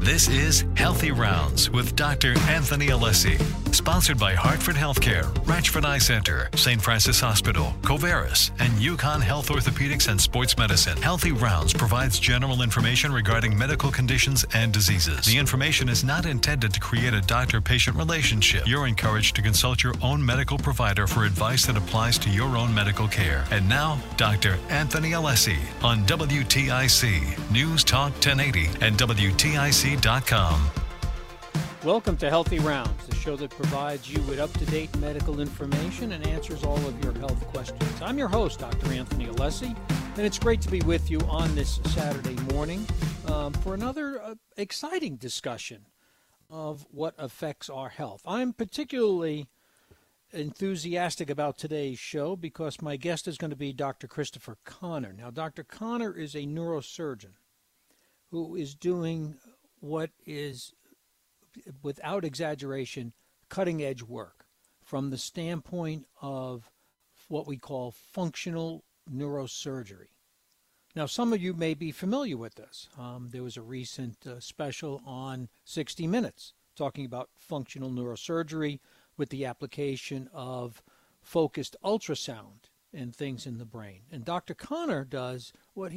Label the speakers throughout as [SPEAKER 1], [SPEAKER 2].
[SPEAKER 1] This is Healthy Rounds with Dr. Anthony Alessi, sponsored by Hartford Healthcare, Ratchford Eye Center, St. Francis Hospital, Covaris, and Yukon Health Orthopedics and Sports Medicine. Healthy Rounds provides general information regarding medical conditions and diseases. The information is not intended to create a doctor-patient relationship. You're encouraged to consult your own medical provider for advice that applies to your own medical care. And now, Dr. Anthony Alessi on WTIC, News Talk 1080 and WTIC.com.
[SPEAKER 2] Welcome to Healthy Rounds, the show that provides you with up-to-date medical information and answers all of your health questions. I'm your host, Dr. Anthony Alessi, and it's great to be with you on this Saturday morning for another exciting discussion of what affects our health. I'm particularly enthusiastic about today's show because my guest is going to be Dr. Christopher Connor. Now, Dr. Connor is a neurosurgeon who is doing what is, without exaggeration, cutting-edge work from the standpoint of what we call functional neurosurgery. Now, some of you may be familiar with this. There was a recent special on 60 Minutes talking about functional neurosurgery with the application of focused ultrasound and things in the brain. And Dr. Connor does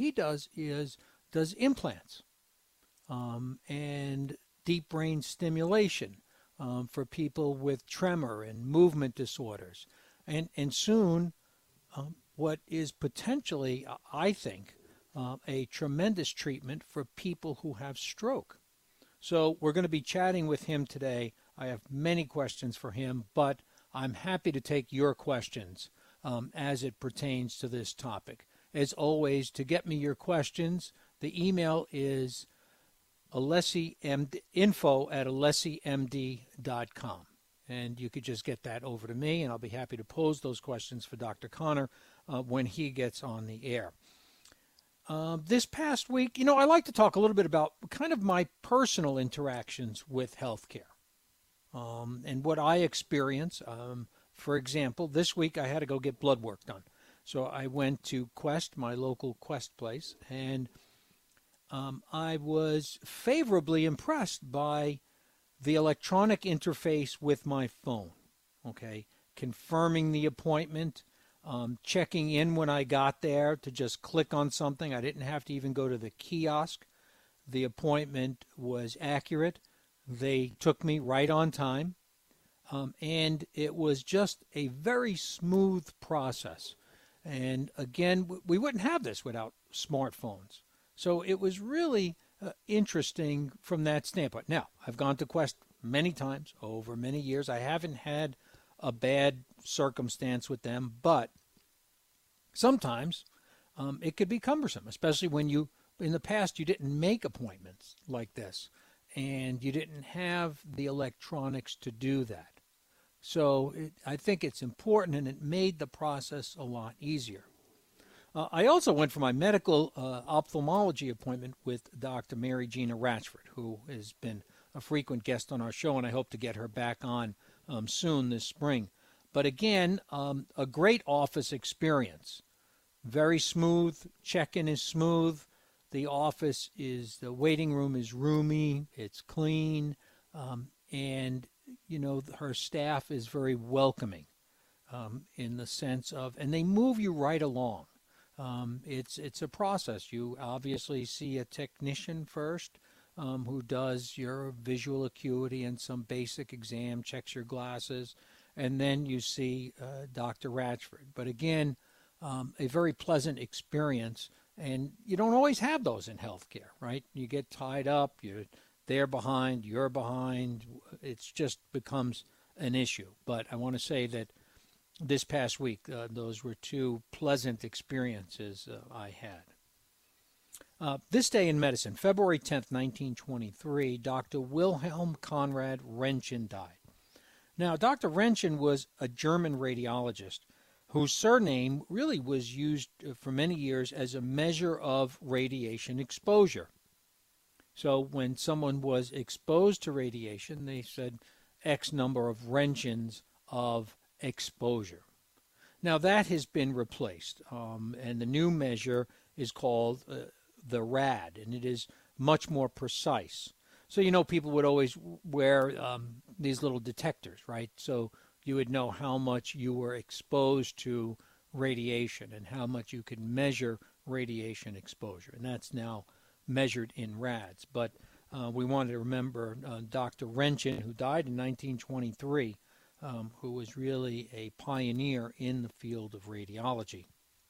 [SPEAKER 2] implants and deep brain stimulation for people with tremor and movement disorders. And soon, what is potentially, I think, a tremendous treatment for people who have stroke. So we're going to be chatting with him today. I have many questions for him, but I'm happy to take your questions as it pertains to this topic. As always, to get me your questions, the email is info@alessimd.com. And you could just get that over to me, and I'll be happy to pose those questions for Dr. Connor when he gets on the air. This past week, I like to talk a little bit about kind of my personal interactions with healthcare and what I experience. For example, this week I had to go get blood work done. So I went to Quest, my local Quest place, and I was favorably impressed by the electronic interface with my phone, confirming the appointment, checking in when I got there to just click on something. I didn't have to even go to the kiosk. The appointment was accurate. They took me right on time, and it was just a very smooth process. And again, we wouldn't have this without smartphones. So it was really interesting from that standpoint. Now, I've gone to Quest many times over many years. I haven't had a bad circumstance with them, but sometimes it could be cumbersome, especially when in the past, you didn't make appointments like this, and you didn't have the electronics to do that. So I think it's important, and it made the process a lot easier. I also went for my medical ophthalmology appointment with Dr. Mary Gina Ratchford, who has been a frequent guest on our show, and I hope to get her back on soon this spring. But again, a great office experience. Very smooth. Check-in is smooth. The waiting room is roomy. It's clean. And, her staff is very welcoming in the sense of, and they move you right along. It's a process. You obviously see a technician first who does your visual acuity and some basic exam, checks your glasses, and then you see Dr. Ratchford. But again, a very pleasant experience, and you don't always have those in healthcare, right? You get tied up, they're behind, you're behind. It just becomes an issue. But I want to say that this past week, those were two pleasant experiences I had. This day in medicine, February 10th, 1923, Dr. Wilhelm Conrad Röntgen died. Now, Dr. Röntgen was a German radiologist whose surname really was used for many years as a measure of radiation exposure. So when someone was exposed to radiation, they said X number of Röntgens of exposure. Now that has been replaced, and the new measure is called the RAD, and it is much more precise. So, people would always wear these little detectors, right? So you would know how much you were exposed to radiation and how much you could measure radiation exposure. And that's now measured in rads. But we wanted to remember Dr. Roentgen, who died in 1923, who was really a pioneer in the field of radiology.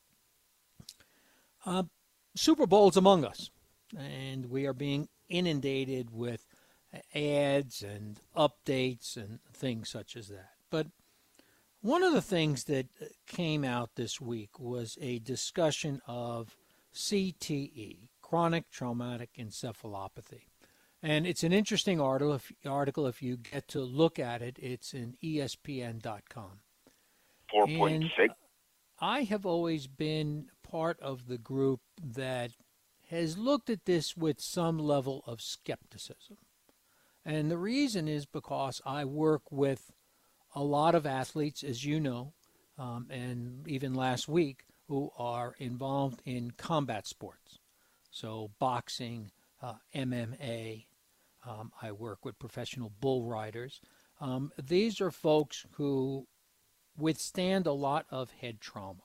[SPEAKER 2] Super Bowl's among us, and we are being inundated with ads and updates and things such as that. But one of the things that came out this week was a discussion of CTE, chronic traumatic encephalopathy. And it's an interesting article. If you get to look at it, it's in ESPN.com.
[SPEAKER 3] 4.6.
[SPEAKER 2] I have always been part of the group that has looked at this with some level of skepticism. And the reason is because I work with a lot of athletes, as you know, and even last week, who are involved in combat sports. So boxing, MMA. I work with professional bull riders. These are folks who withstand a lot of head trauma.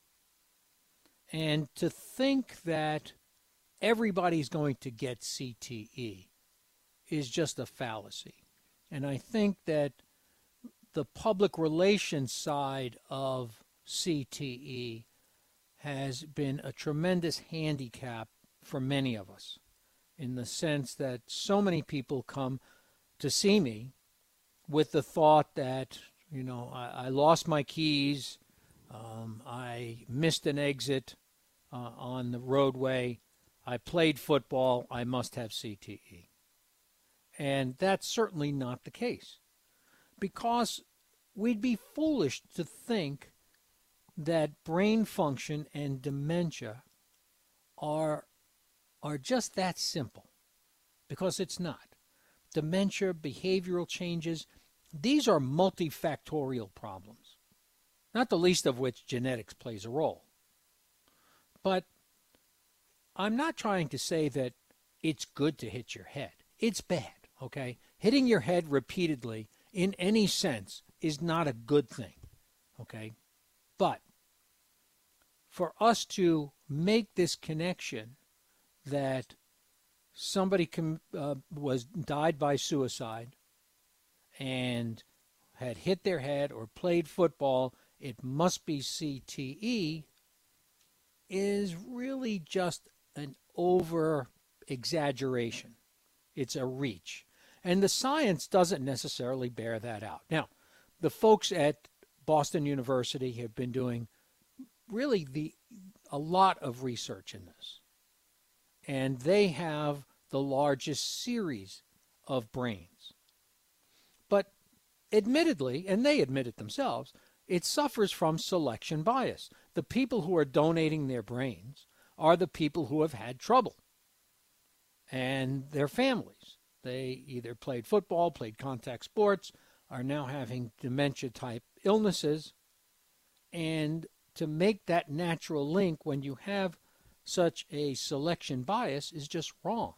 [SPEAKER 2] And to think that everybody's going to get CTE is just a fallacy. And I think that the public relations side of CTE has been a tremendous handicap for many of us, in the sense that so many people come to see me with the thought that, I lost my keys, I missed an exit on the roadway, I played football, I must have CTE. And that's certainly not the case, because we'd be foolish to think that brain function and dementia are just that simple, because it's not. Dementia, behavioral changes, these are multifactorial problems, not the least of which genetics plays a role. But I'm not trying to say that it's good to hit your head. It's bad, okay? Hitting your head repeatedly in any sense is not a good thing, okay? But for us to make this connection that somebody died by suicide and had hit their head or played football, it must be CTE, is really just an over-exaggeration. It's a reach. And the science doesn't necessarily bear that out. Now, the folks at Boston University have been doing really a lot of research in this. And they have the largest series of brains. But admittedly, and they admit it themselves, it suffers from selection bias. The people who are donating their brains are the people who have had trouble, and their families. They either played football, played contact sports, are now having dementia-type illnesses. And to make that natural link when you have such a selection bias is just wrong.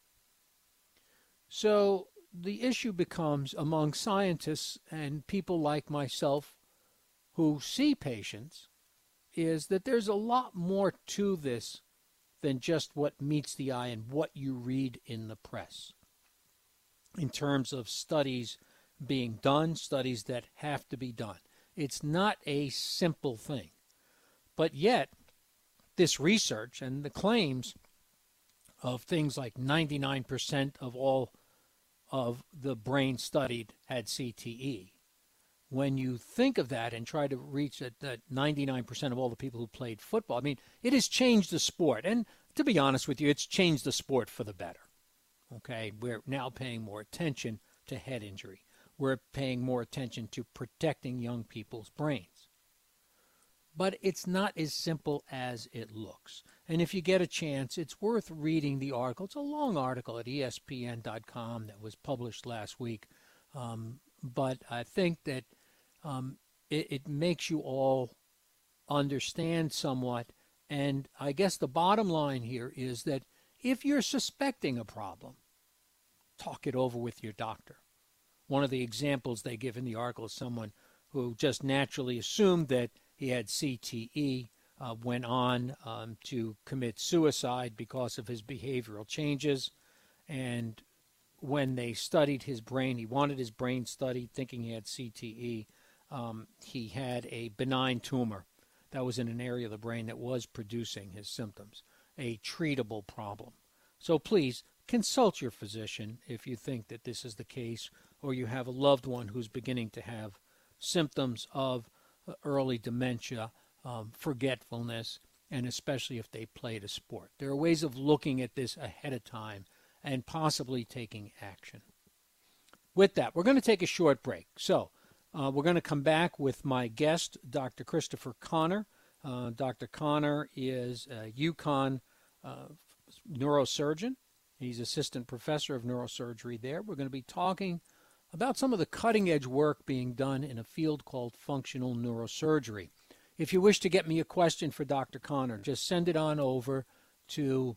[SPEAKER 2] So the issue becomes, among scientists and people like myself who see patients, is that there's a lot more to this than just what meets the eye and what you read in the press, in terms of studies being done, studies that have to be done. It's not a simple thing. But yet, this research and the claims of things like 99% of all of the brain studied had CTE, when you think of that and try to reach that 99% of all the people who played football, I mean, it has changed the sport. And to be honest with you, it's changed the sport for the better. Okay, we're now paying more attention to head injury. We're paying more attention to protecting young people's brains. But it's not as simple as it looks. And if you get a chance, it's worth reading the article. It's a long article at ESPN.com that was published last week. But I think that it makes you all understand somewhat. And I guess the bottom line here is that if you're suspecting a problem, talk it over with your doctor. One of the examples they give in the article is someone who just naturally assumed that he had CTE, went on to commit suicide because of his behavioral changes. And when they studied his brain, he wanted his brain studied thinking he had CTE. He had a benign tumor that was in an area of the brain that was producing his symptoms, a treatable problem. So please consult your physician if you think that this is the case, or you have a loved one who's beginning to have symptoms of early dementia, forgetfulness, and especially if they played a sport. There are ways of looking at this ahead of time and possibly taking action. With that, we're going to take a short break. So we're going to come back with my guest, Dr. Christopher Connor. Dr. Connor is a UConn neurosurgeon. He's assistant professor of neurosurgery there. We're going to be talking about some of the cutting-edge work being done in a field called functional neurosurgery. If you wish to get me a question for Dr. Connor, just send it on over to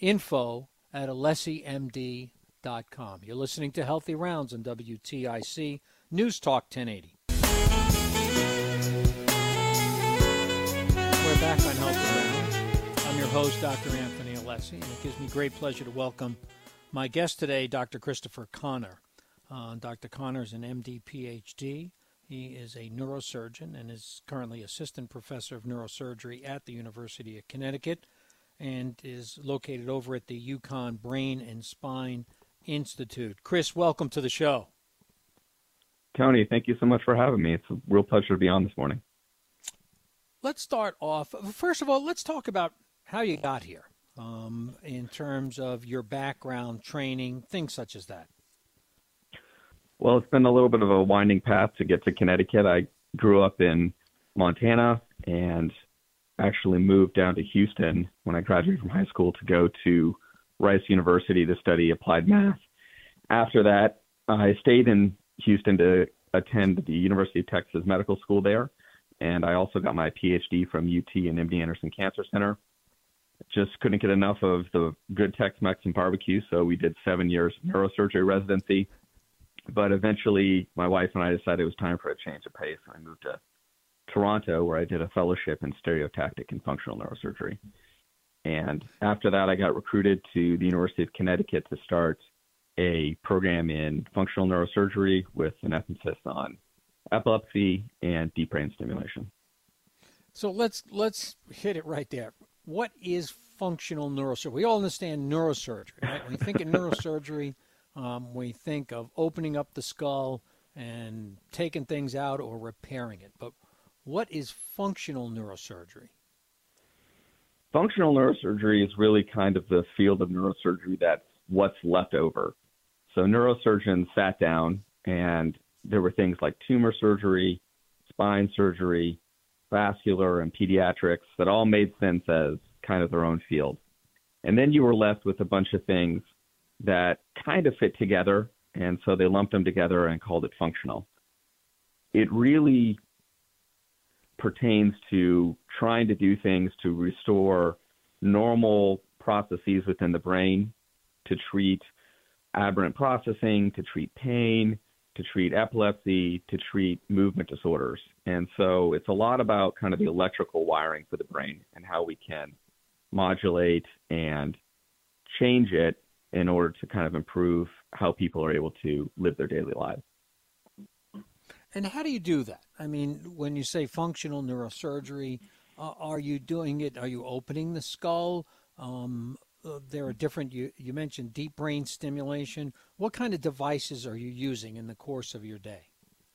[SPEAKER 2] info@alessimd.com. You're listening to Healthy Rounds on WTIC News Talk 1080. We're back on Healthy Rounds. I'm your host, Dr. Anthony Alessi, and it gives me great pleasure to welcome my guest today, Dr. Christopher Connor. Dr. Connor is an MD, PhD. He is a neurosurgeon and is currently assistant professor of neurosurgery at the University of Connecticut and is located over at the UConn Brain and Spine Institute. Chris, welcome to the show.
[SPEAKER 4] Tony, thank you so much for having me. It's a real pleasure to be on this morning.
[SPEAKER 2] Let's start off. First of all, let's talk about how you got here in terms of your background, training, things such as that.
[SPEAKER 4] Well, it's been a little bit of a winding path to get to Connecticut. I grew up in Montana and actually moved down to Houston when I graduated from high school to go to Rice University to study applied math. After that, I stayed in Houston to attend the University of Texas Medical School there, and I also got my PhD from UT and MD Anderson Cancer Center. Just couldn't get enough of the good Tex-Mex and barbecue, so we did 7 years of neurosurgery residency. But eventually, my wife and I decided it was time for a change of pace. I moved to Toronto, where I did a fellowship in stereotactic and functional neurosurgery. And after that, I got recruited to the University of Connecticut to start a program in functional neurosurgery with an emphasis on epilepsy and deep brain stimulation.
[SPEAKER 2] So let's hit it right there. What is functional neurosurgery? We all understand neurosurgery, right? When you think of neurosurgery, we think of opening up the skull and taking things out or repairing it. But what is functional neurosurgery?
[SPEAKER 4] Functional neurosurgery is really kind of the field of neurosurgery that's what's left over. So neurosurgeons sat down and there were things like tumor surgery, spine surgery, vascular, and pediatrics that all made sense as kind of their own field. And then you were left with a bunch of things that kind of fit together, and so they lumped them together and called it functional. It really pertains to trying to do things to restore normal processes within the brain, to treat aberrant processing, to treat pain, to treat epilepsy, to treat movement disorders. And so it's a lot about kind of the electrical wiring for the brain and how we can modulate and change it in order to kind of improve how people are able to live their daily lives.
[SPEAKER 2] And how do you do that? I mean, when you say functional neurosurgery, are you doing it, are you opening the skull? There are different, you mentioned deep brain stimulation. What kind of devices are you using in the course of your day?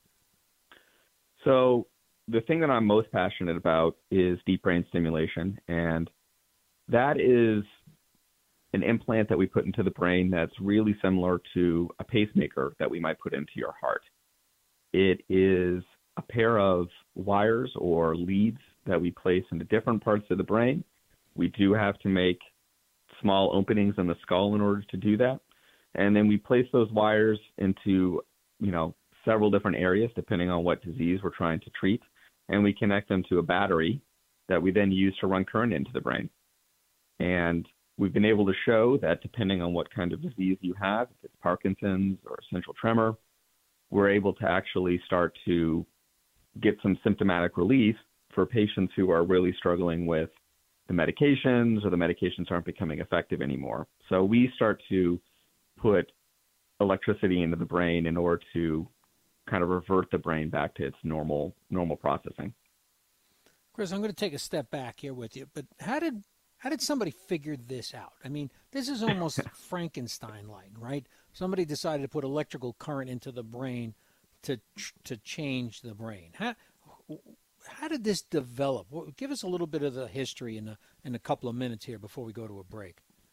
[SPEAKER 4] So the thing that I'm most passionate about is deep brain stimulation, and that is an implant that we put into the brain that's really similar to a pacemaker that we might put into your heart. It is a pair of wires or leads that we place into different parts of the brain. We do have to make small openings in the skull in order to do that. And then we place those wires into, several different areas depending on what disease we're trying to treat. And we connect them to a battery that we then use to run current into the brain. And we've been able to show that depending on what kind of disease you have, if it's Parkinson's or essential tremor, we're able to actually start to get some symptomatic relief for patients who are really struggling with the medications or the medications aren't becoming effective anymore. So we start to put electricity into the brain in order to kind of revert the brain back to its normal processing.
[SPEAKER 2] Chris, I'm going to take a step back here with you, but how did somebody figure this out? I mean, this is almost Frankenstein-like, right? Somebody decided to put electrical current into the brain to change the brain. How did this develop? Give us a little bit of the history in a couple of minutes here before we go to a break.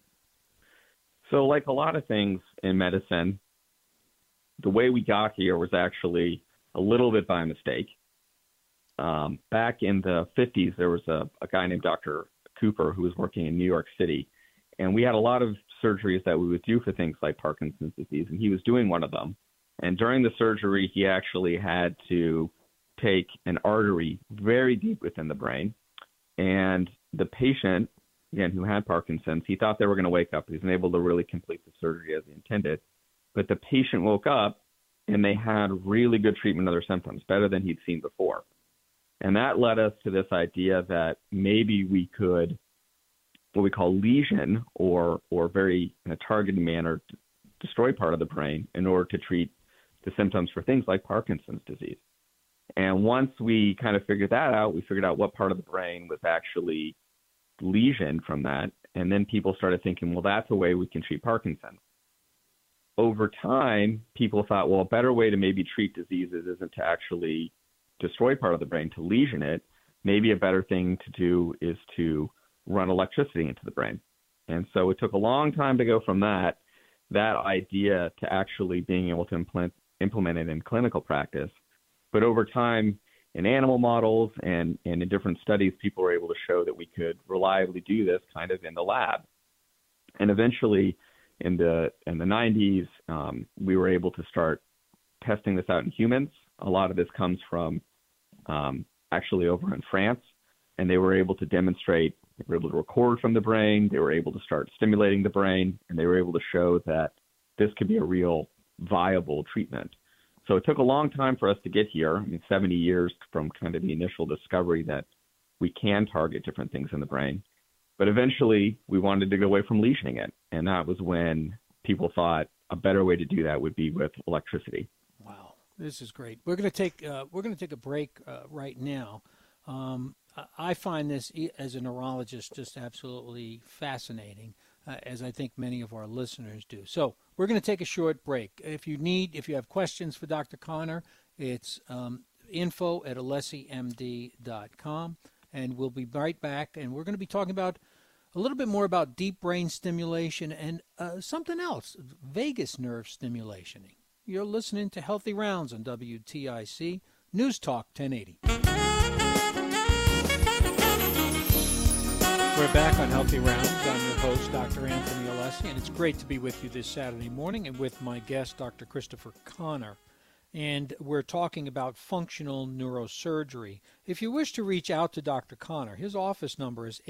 [SPEAKER 4] So like a lot of things in medicine, the way we got here was actually a little bit by mistake. Back in the 50s, there was a guy named Dr. Cooper who was working in New York City, and we had a lot of surgeries that we would do for things like Parkinson's disease, and he was doing one of them. And during the surgery, he actually had to take an artery very deep within the brain, and the patient, again, who had Parkinson's, he thought they were going to wake up. He wasn't able to really complete the surgery as he intended, but the patient woke up, and they had really good treatment of their symptoms, better than he'd seen before. And that led us to this idea that maybe we could, what we call lesion, or very in a targeted manner, destroy part of the brain in order to treat the symptoms for things like Parkinson's disease. And once we kind of figured that out, we figured out what part of the brain was actually lesioned from that. And then people started thinking, well, that's a way we can treat Parkinson's. Over time, people thought, well, a better way to maybe treat diseases isn't to actually destroy part of the brain, to lesion it. Maybe a better thing to do is to run electricity into the brain. And so it took a long time to go from that idea to actually being able to implement it in clinical practice. But over time, in animal models and in different studies, people were able to show that we could reliably do this kind of in the lab. And eventually, in the 90s, we were able to start testing this out in humans. A lot of this comes from actually over in France, and they were able to demonstrate, they were able to record from the brain, they were able to start stimulating the brain, and they were able to show that this could be a real viable treatment. So it took a long time for us to get here. 70 years from kind of the initial discovery that we can target different things in the brain. But eventually, we wanted to go away from lesioning it, and that was when people thought a better way to do that would be with electricity.
[SPEAKER 2] Wow, this is great. We're going to take a break right now. I find this as a neurologist just absolutely fascinating, as I think many of our listeners do. So we're going to take a short break. If you have questions for Dr. Conner, it's info@alessimd.com, and we'll be right back. And we're going to be talking about a little bit more about deep brain stimulation and something else, vagus nerve stimulation. You're listening to Healthy Rounds on WTIC News Talk 1080. We're back on Healthy Rounds. I'm your host, Dr. Anthony Alessi, and it's great to be with you this Saturday morning and with my guest, Dr. Christopher Conner. And we're talking about functional neurosurgery. If you wish to reach out to Dr. Conner, his office number is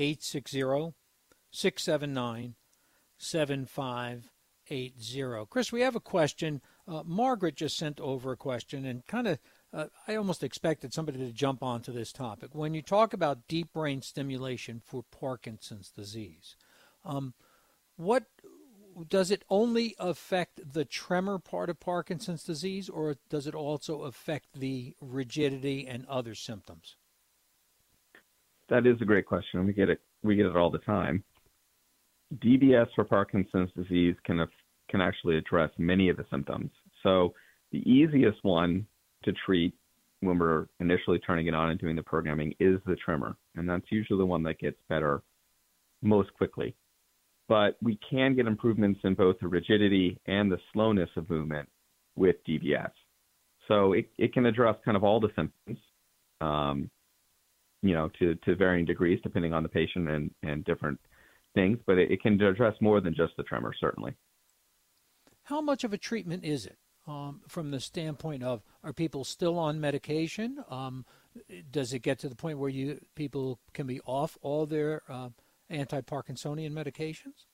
[SPEAKER 2] 860-679-7580. Chris, we have a question. Margaret just sent over a question, and kind of I almost expected somebody to jump onto this topic. When you talk about deep brain stimulation for Parkinson's disease, what does it only affect the tremor part of Parkinson's disease, or does it also affect the rigidity and other symptoms?
[SPEAKER 4] That is a great question. We get it all the time. DBS for Parkinson's disease can actually address many of the symptoms. So the easiest one to treat when we're initially turning it on and doing the programming is the tremor, and that's usually the one that gets better most quickly. But we can get improvements in both the rigidity and the slowness of movement with DBS. So it can address kind of all the symptoms, to varying degrees depending on the patient and different things, but it can address more than just the tremor, certainly.
[SPEAKER 2] How much of a treatment is it? From the standpoint of, are people still on medication? Does it get to the point where people can be off all their anti-Parkinsonian medications?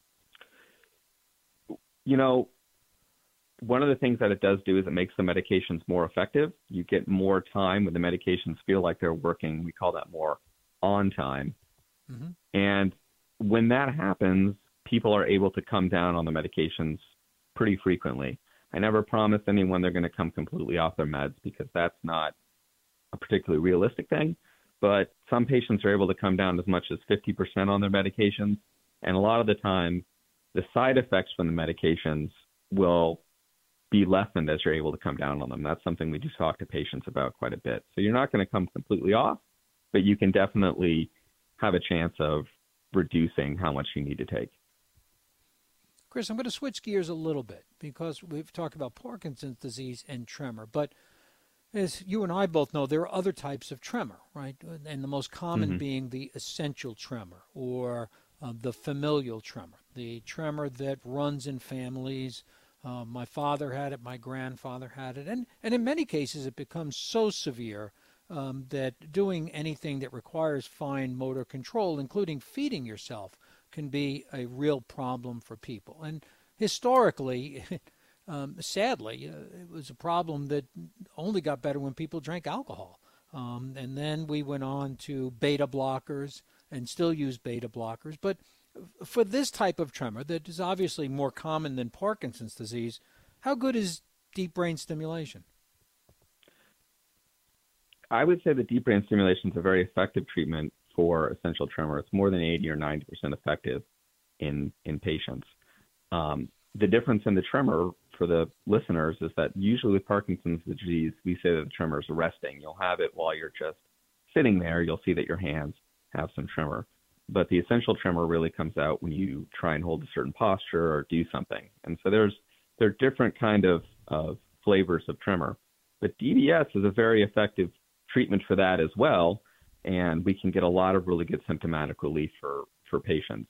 [SPEAKER 4] You know, one of the things that it does do is it makes the medications more effective. You get more time when the medications feel like they're working. We call that more on time. Mm-hmm. And when that happens, people are able to come down on the medications pretty frequently. I never promise anyone they're going to come completely off their meds because that's not a particularly realistic thing. But some patients are able to come down as much as 50% on their medications. And a lot of the time, the side effects from the medications will be lessened as you're able to come down on them. That's something we do talk to patients about quite a bit. So you're not going to come completely off, but you can definitely have a chance of reducing how much you need to take.
[SPEAKER 2] Chris, I'm going to switch gears a little bit because we've talked about Parkinson's disease and tremor, but as you and I both know, there are other types of tremor, right? And the most common being the essential tremor or the familial tremor, the tremor that runs in families. My father had it, my grandfather had it, and in many cases it becomes so severe that doing anything that requires fine motor control, including feeding yourself, can be a real problem for people. And historically, sadly, it was a problem that only got better when people drank alcohol. And then we went on to beta blockers and still use beta blockers. But for this type of tremor that is obviously more common than Parkinson's disease, how good is deep brain stimulation?
[SPEAKER 4] I would say that deep brain stimulation is a very effective treatment for essential tremor. It's more than 80 or 90% effective in patients. The difference in the tremor for the listeners is that usually with Parkinson's disease, we say that the tremor is resting. You'll have it while you're just sitting there. You'll see that your hands have some tremor. But the essential tremor really comes out when you try and hold a certain posture or do something. And so there are different kind of flavors of tremor. But DBS is a very effective treatment for that as well, and we can get a lot of really good symptomatic relief for patients.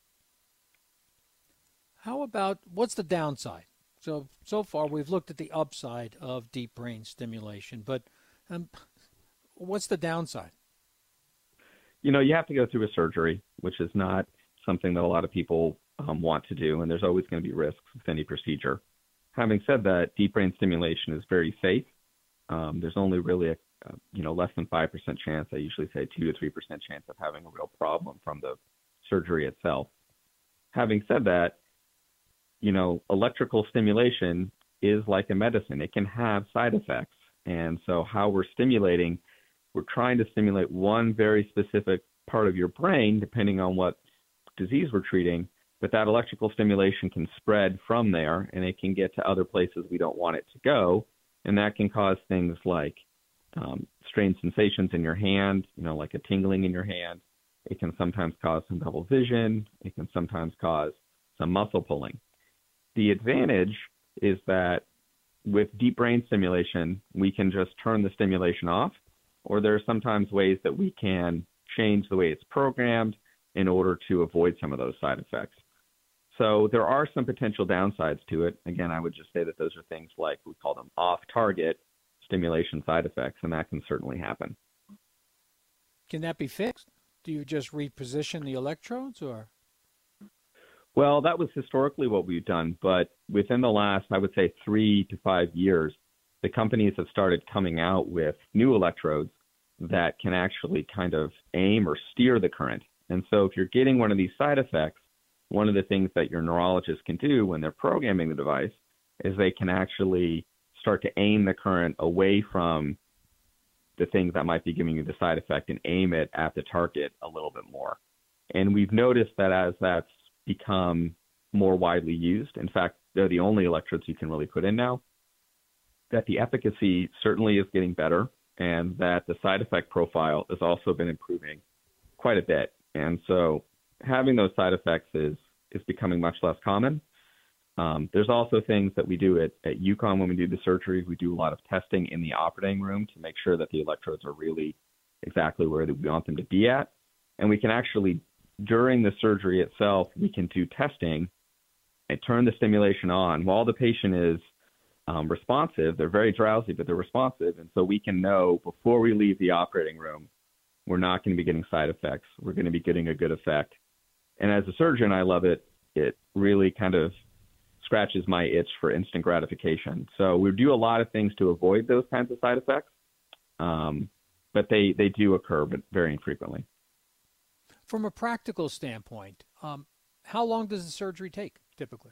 [SPEAKER 2] How about what's the downside? So far we've looked at the upside of deep brain stimulation, but what's the downside?
[SPEAKER 4] You know, you have to go through a surgery, which is not something that a lot of people want to do, and there's always going to be risks with any procedure. Having said that, deep brain stimulation is very safe. There's only really a less than 5% chance. I usually say 2 to 3% chance of having a real problem from the surgery itself. Having said that, electrical stimulation is like a medicine. It can have side effects. And so how we're trying to stimulate one very specific part of your brain, depending on what disease we're treating, but that electrical stimulation can spread from there and it can get to other places we don't want it to go. And that can cause things like strange sensations in your hand, like a tingling in your hand. It can sometimes cause some double vision. It can sometimes cause some muscle pulling. The advantage is that with deep brain stimulation, we can just turn the stimulation off, or there are sometimes ways that we can change the way it's programmed in order to avoid some of those side effects. So there are some potential downsides to it. Again, I would just say that those are things like we call them off-target stimulation side effects, and that can certainly happen.
[SPEAKER 2] Can that be fixed? Do you just reposition the electrodes, or?
[SPEAKER 4] Well, that was historically what we've done, but within the last, I would say, 3 to 5 years, the companies have started coming out with new electrodes that can actually kind of aim or steer the current. And so if you're getting one of these side effects, one of the things that your neurologist can do when they're programming the device is they can actually start to aim the current away from the things that might be giving you the side effect and aim it at the target a little bit more. And we've noticed that as that's become more widely used, in fact, they're the only electrodes you can really put in now, that the efficacy certainly is getting better and that the side effect profile has also been improving quite a bit. And so having those side effects is becoming much less common. There's also things that we do at UConn when we do the surgery. We do a lot of testing in the operating room to make sure that the electrodes are really exactly where we want them to be at. And we can actually, during the surgery itself, we can do testing and turn the stimulation on while the patient is responsive. They're very drowsy, but they're responsive. And so we can know before we leave the operating room we're not going to be getting side effects. We're going to be getting a good effect. And as a surgeon, I love it. It really kind of scratches my itch for instant gratification. So we do a lot of things to avoid those kinds of side effects, but they do occur, but very infrequently.
[SPEAKER 2] From a practical standpoint, how long does the surgery take typically?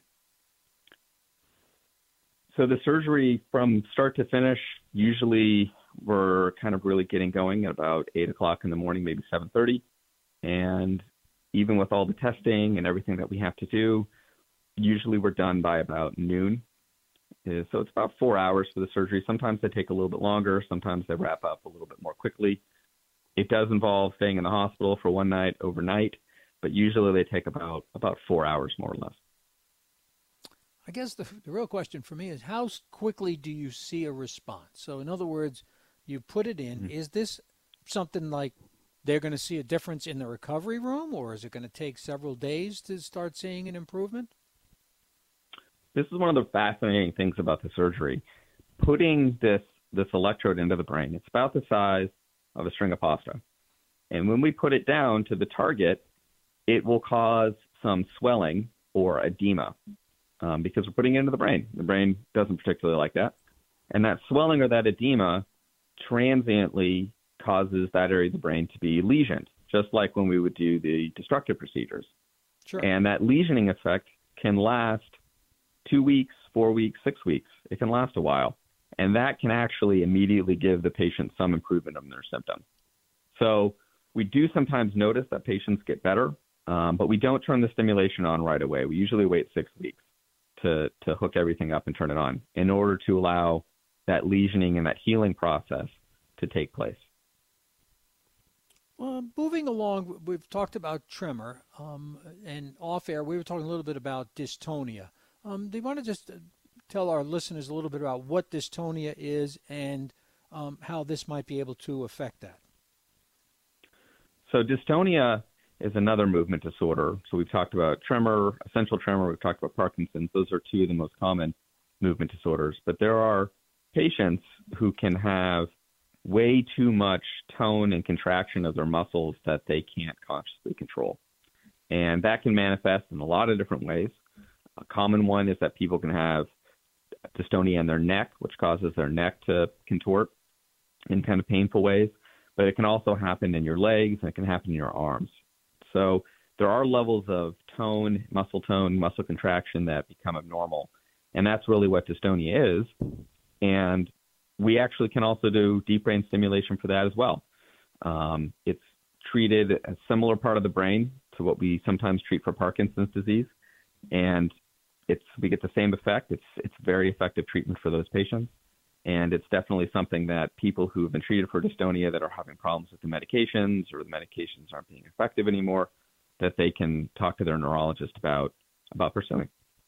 [SPEAKER 4] So the surgery from start to finish, usually we're kind of really getting going at about 8 o'clock in the morning, maybe 7:30. And even with all the testing and everything that we have to do, usually we're done by about noon. So it's about 4 hours for the surgery. Sometimes they take a little bit longer. Sometimes they wrap up a little bit more quickly. It does involve staying in the hospital for one night overnight, but usually they take about 4 hours, more or less.
[SPEAKER 2] I guess the real question for me is how quickly do you see a response? So in other words, you put it in. Is this something like they're going to see a difference in the recovery room, or is it going to take several days to start seeing an improvement?
[SPEAKER 4] This is one of the fascinating things about the surgery. Putting this electrode into the brain, it's about the size of a string of pasta. And when we put it down to the target, it will cause some swelling or edema because we're putting it into the brain. The brain doesn't particularly like that. And that swelling or that edema transiently causes that area of the brain to be lesioned, just like when we would do the destructive procedures.
[SPEAKER 2] Sure.
[SPEAKER 4] And that lesioning effect can last 2 weeks, 4 weeks, 6 weeks. It can last a while. And that can actually immediately give the patient some improvement of their symptoms. So we do sometimes notice that patients get better, but we don't turn the stimulation on right away. We usually wait 6 weeks to hook everything up and turn it on in order to allow that lesioning and that healing process to take place.
[SPEAKER 2] Well, moving along, we've talked about tremor, and off air we were talking a little bit about dystonia. Do you want to just tell our listeners a little bit about what dystonia is and how this might be able to affect that?
[SPEAKER 4] So dystonia is another movement disorder. So we've talked about tremor, essential tremor. We've talked about Parkinson's. Those are two of the most common movement disorders. But there are patients who can have way too much tone and contraction of their muscles that they can't consciously control. And that can manifest in a lot of different ways. A common one is that people can have dystonia in their neck, which causes their neck to contort in kind of painful ways. But it can also happen in your legs, and it can happen in your arms. So there are levels of tone, muscle contraction that become abnormal. And that's really what dystonia is. And we actually can also do deep brain stimulation for that as well. It's treated a similar part of the brain to what we sometimes treat for Parkinson's disease. And we get the same effect. It's very effective treatment for those patients. And it's definitely something that people who have been treated for dystonia that are having problems with the medications or the medications aren't being effective anymore, that they can talk to their neurologist about pursuing.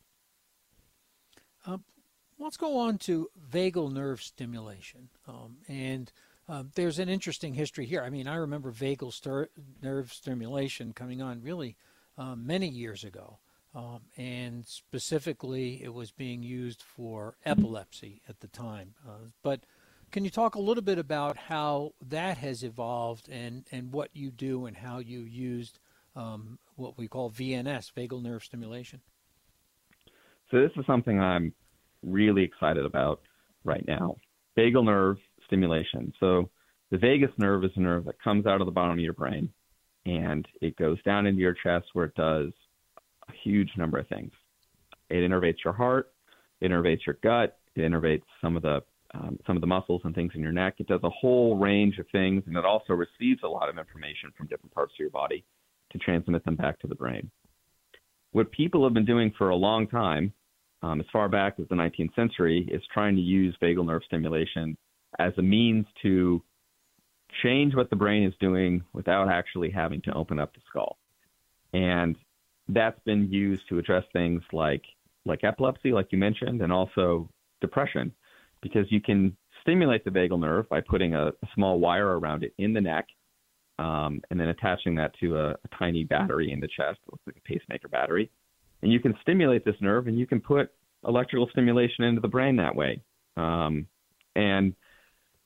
[SPEAKER 2] Let's go on to vagal nerve stimulation. There's an interesting history here. I mean, I remember vagal nerve stimulation coming on really many years ago. And specifically, it was being used for epilepsy at the time. But can you talk a little bit about how that has evolved and what you do and how you used what we call VNS, vagal nerve stimulation?
[SPEAKER 4] So this is something I'm really excited about right now. Vagal nerve stimulation. So the vagus nerve is a nerve that comes out of the bottom of your brain, and it goes down into your chest where it does a huge number of things. It innervates your heart, it innervates your gut, it innervates some of the muscles and things in your neck. It does a whole range of things, and it also receives a lot of information from different parts of your body to transmit them back to the brain. What people have been doing for a long time, as far back as the 19th century, is trying to use vagal nerve stimulation as a means to change what the brain is doing without actually having to open up the skull. And that's been used to address things like epilepsy, like you mentioned, and also depression, because you can stimulate the vagal nerve by putting a small wire around it in the neck and then attaching that to a tiny battery in the chest. It looks like a pacemaker battery. And you can stimulate this nerve, and you can put electrical stimulation into the brain that way. And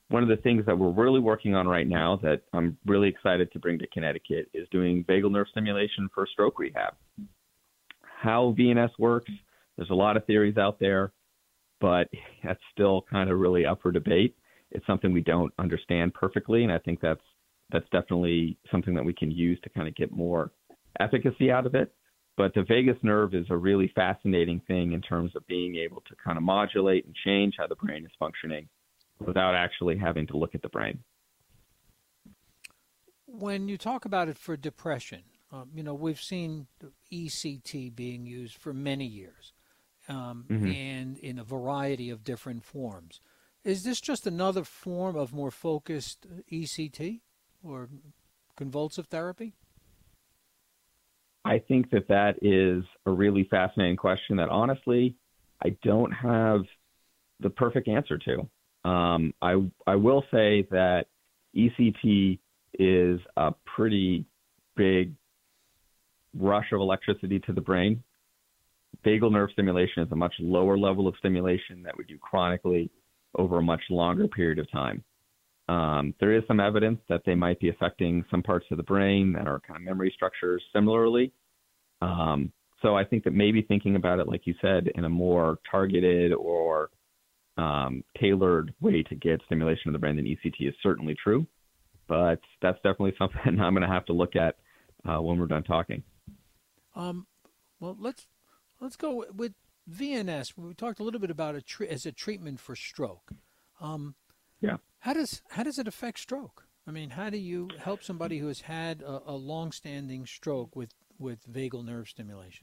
[SPEAKER 4] one of the things that we're really working on right now that I'm really excited to bring to Connecticut is doing vagal nerve stimulation for stroke rehab. How VNS works, there's a lot of theories out there, but that's still kind of really up for debate. It's something we don't understand perfectly, and I think that's definitely something that we can use to kind of get more efficacy out of it. But the vagus nerve is a really fascinating thing in terms of being able to kind of modulate and change how the brain is functioning without actually having to look at the brain.
[SPEAKER 2] When you talk about it for depression, we've seen ECT being used for many years and in a variety of different forms. Is this just another form of more focused ECT or convulsive therapy?
[SPEAKER 4] I think that is a really fascinating question that honestly I don't have the perfect answer to. I will say that ECT is a pretty big rush of electricity to the brain. Vagal nerve stimulation is a much lower level of stimulation that we do chronically over a much longer period of time. There is some evidence that they might be affecting some parts of the brain that are kind of memory structures similarly. So I think that maybe thinking about it, like you said, in a more targeted or tailored way to get stimulation of the brain than ECT is certainly true. But that's definitely something I'm going to have to look at when we're done talking.
[SPEAKER 2] Well, let's go with VNS. We talked a little bit about it as a treatment for stroke.
[SPEAKER 4] Yeah.
[SPEAKER 2] How does it affect stroke? I mean, how do you help somebody who has had a long-standing stroke with vagal nerve stimulation?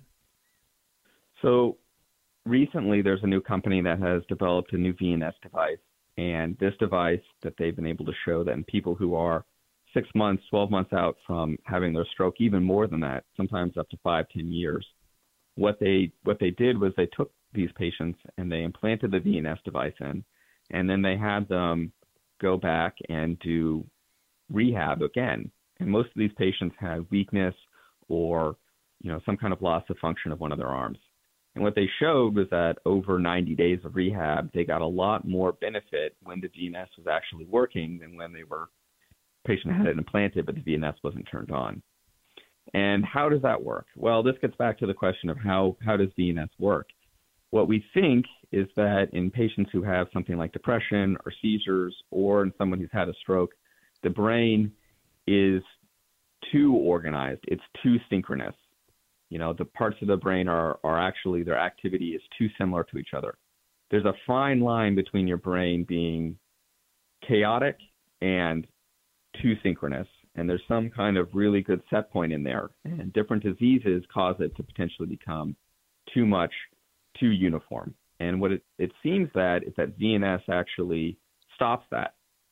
[SPEAKER 4] So recently there's a new company that has developed a new VNS device. And this device that they've been able to show that in people who are 6 months, 12 months out from having their stroke, even more than that, sometimes up to 5-10 years, what they did was they took these patients and they implanted the VNS device in, and then they had them go back and do rehab again. And most of these patients had weakness or, some kind of loss of function of one of their arms. And what they showed was that over 90 days of rehab, they got a lot more benefit when the VNS was actually working than when patient had it implanted, but the VNS wasn't turned on. And how does that work? Well, this gets back to the question of how does VNS work? What we think is that in patients who have something like depression or seizures, or in someone who's had a stroke, the brain is too organized. It's too synchronous. The parts of the brain are actually, their activity is too similar to each other. There's a fine line between your brain being chaotic and too synchronous. And there's some kind of really good set point in there. And different diseases cause it to potentially become too much, too uniform. And what it seems that is that VNS actually stops that.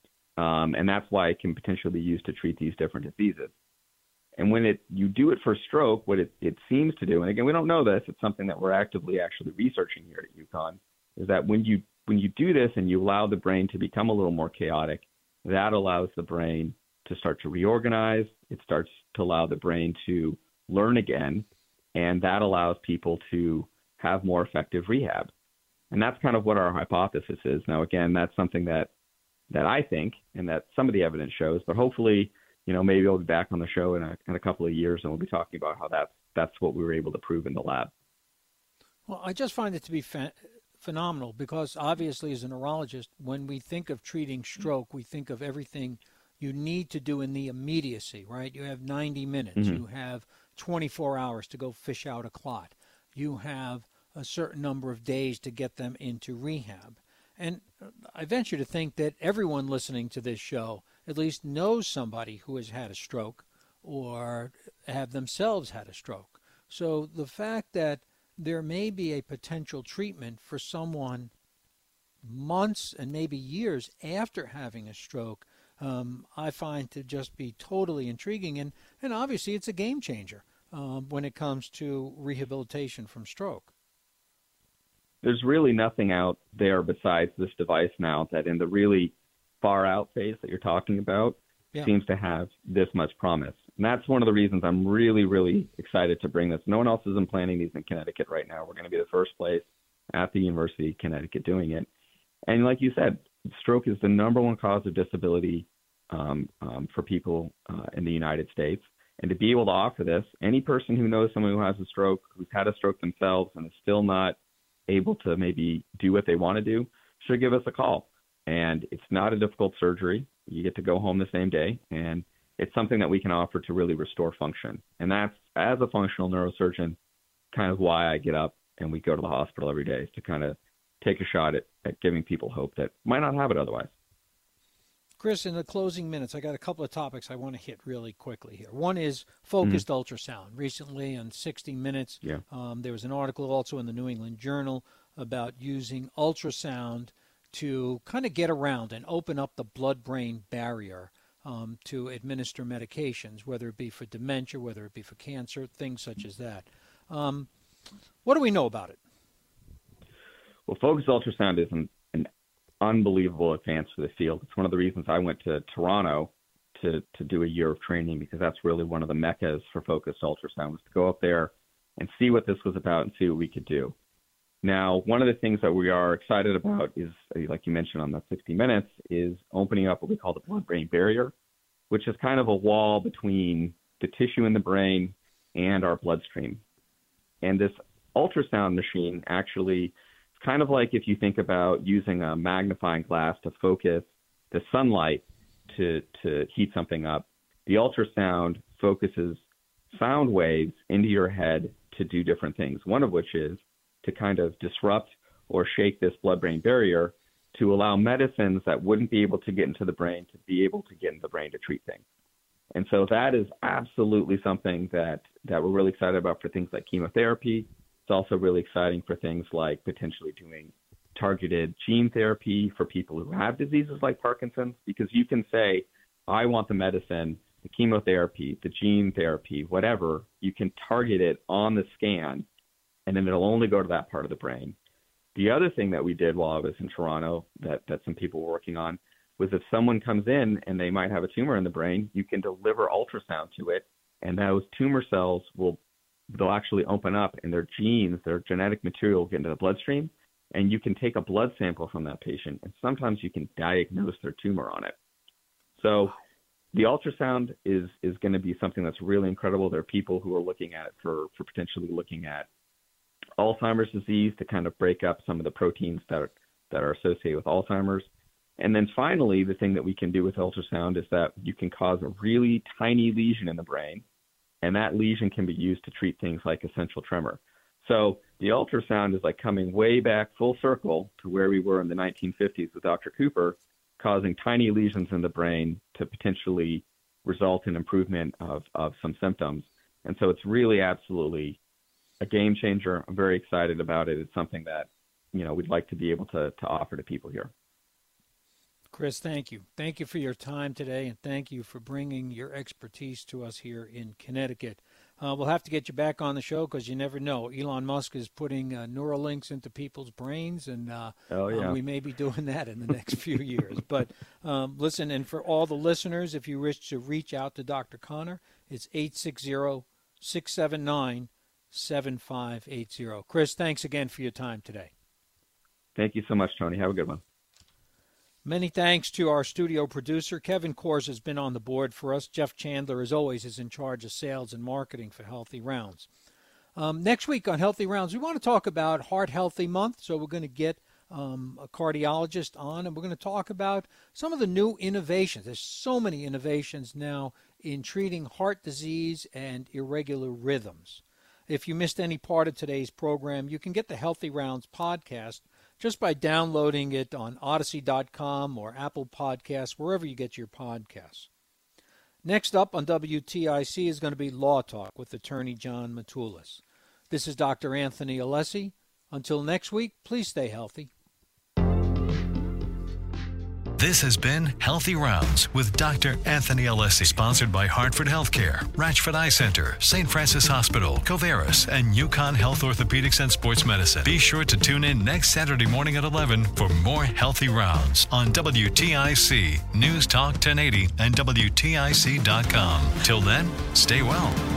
[SPEAKER 4] And that's why it can potentially be used to treat these different diseases. And when you do it for stroke, what it seems to do, and again, we don't know this, it's something that we're actively actually researching here at UConn, is that when you do this and you allow the brain to become a little more chaotic, that allows the brain to start to reorganize. It starts to allow the brain to learn again, and that allows people to have more effective rehab. And that's kind of what our hypothesis is. Now, again, that's something that I think and that some of the evidence shows, but hopefully, maybe I'll be back on the show in a couple of years and we'll be talking about how that's what we were able to prove in the lab.
[SPEAKER 2] Well, I just find it to be phenomenal because obviously as a neurologist, when we think of treating stroke, we think of everything you need to do in the immediacy, right? You have 90 minutes. Mm-hmm. You have 24 hours to go fish out a clot. You have a certain number of days to get them into rehab. And I venture to think that everyone listening to this show at least knows somebody who has had a stroke or have themselves had a stroke. So the fact that there may be a potential treatment for someone months and maybe years after having a stroke, I find to just be totally intriguing. And obviously it's a game changer when it comes to rehabilitation from stroke.
[SPEAKER 4] There's really nothing out there besides this device now that in the really far out phase that you're talking about seems to have this much promise. And that's one of the reasons I'm really, really excited to bring this. No one else is implanting these in Connecticut right now. We're going to be the first place at the University of Connecticut doing it. And like you said, stroke is the number one cause of disability for people in the United States. And to be able to offer this, any person who knows someone who has a stroke, who's had a stroke themselves and is still not able to maybe do what they want to do, should give us a call. And it's not a difficult surgery. You get to go home the same day, and it's something that we can offer to really restore function. And that's, as a functional neurosurgeon, kind of why I get up and we go to the hospital every day, is to kind of take a shot at giving people hope that might not have it otherwise.
[SPEAKER 2] Chris, in the closing minutes, I got a couple of topics I want to hit really quickly here. One is focused ultrasound. Recently on 60 Minutes, there was an article also in the New England Journal about using ultrasound to kind of get around and open up the blood-brain barrier to administer medications, whether it be for dementia, whether it be for cancer, things such as that. What do we know about it?
[SPEAKER 4] Well, focused ultrasound is an unbelievable advance for the field. It's one of the reasons I went to Toronto to do a year of training, because that's really one of the meccas for focused ultrasound, was to go up there and see what this was about and see what we could do. Now, one of the things that we are excited about is, like you mentioned on the 60 Minutes, is opening up what we call the blood-brain barrier, which is kind of a wall between the tissue in the brain and our bloodstream. And this ultrasound machine actually, it's kind of like if you think about using a magnifying glass to focus the sunlight to heat something up. The ultrasound focuses sound waves into your head to do different things, one of which is to kind of disrupt or shake this blood-brain barrier to allow medicines that wouldn't be able to get into the brain to be able to get in the brain to treat things. And so that is absolutely something that we're really excited about for things like chemotherapy. It's also really exciting for things like potentially doing targeted gene therapy for people who have diseases like Parkinson's, because you can say, I want the medicine, the chemotherapy, the gene therapy, whatever, you can target it on the scan, and then it'll only go to that part of the brain. The other thing that we did while I was in Toronto that some people were working on was if someone comes in and they might have a tumor in the brain, you can deliver ultrasound to it, and those tumor cells they'll actually open up, and their genes, their genetic material will get into the bloodstream, and you can take a blood sample from that patient, and sometimes you can diagnose their tumor on it. So the ultrasound is going to be something that's really incredible. There are people who are looking at it for potentially looking at Alzheimer's disease to kind of break up some of the proteins that are associated with Alzheimer's. And then finally, the thing that we can do with ultrasound is that you can cause a really tiny lesion in the brain, and that lesion can be used to treat things like essential tremor. So the ultrasound is like coming way back full circle to where we were in the 1950s with Dr. Cooper, causing tiny lesions in the brain to potentially result in improvement of some symptoms. And so it's really absolutely a game changer. I'm very excited about it. It's something that, we'd like to be able to offer to people here.
[SPEAKER 2] Chris, thank you. Thank you for your time today, and thank you for bringing your expertise to us here in Connecticut. We'll have to get you back on the show because you never know. Elon Musk is putting Neuralinks into people's brains, and we may be doing that in the next few years. But listen, and for all the listeners, if you wish to reach out to Dr. Conner, it's 860-679-7580. Chris, thanks again for your time today.
[SPEAKER 4] Thank you so much, Tony. Have a good one.
[SPEAKER 2] Many thanks to our studio producer. Kevin Kors has been on the board for us. Jeff Chandler, as always, is in charge of sales and marketing for Healthy Rounds. Next week on Healthy Rounds, we want to talk about Heart Healthy Month, so we're going to get a cardiologist on, and we're going to talk about some of the new innovations. There's so many innovations now in treating heart disease and irregular rhythms. If you missed any part of today's program, you can get the Healthy Rounds podcast just by downloading it on Odyssey.com or Apple Podcasts, wherever you get your podcasts. Next up on WTIC is going to be Law Talk with attorney John Matulis. This is Dr. Anthony Alessi. Until next week, please stay healthy.
[SPEAKER 1] This has been Healthy Rounds with Dr. Anthony Alessi, sponsored by Hartford Healthcare, Ratchford Eye Center, St. Francis Hospital, Coveris, and UConn Health Orthopedics and Sports Medicine. Be sure to tune in next Saturday morning at 11 for more Healthy Rounds on WTIC, News Talk 1080, and WTIC.com. Till then, stay well.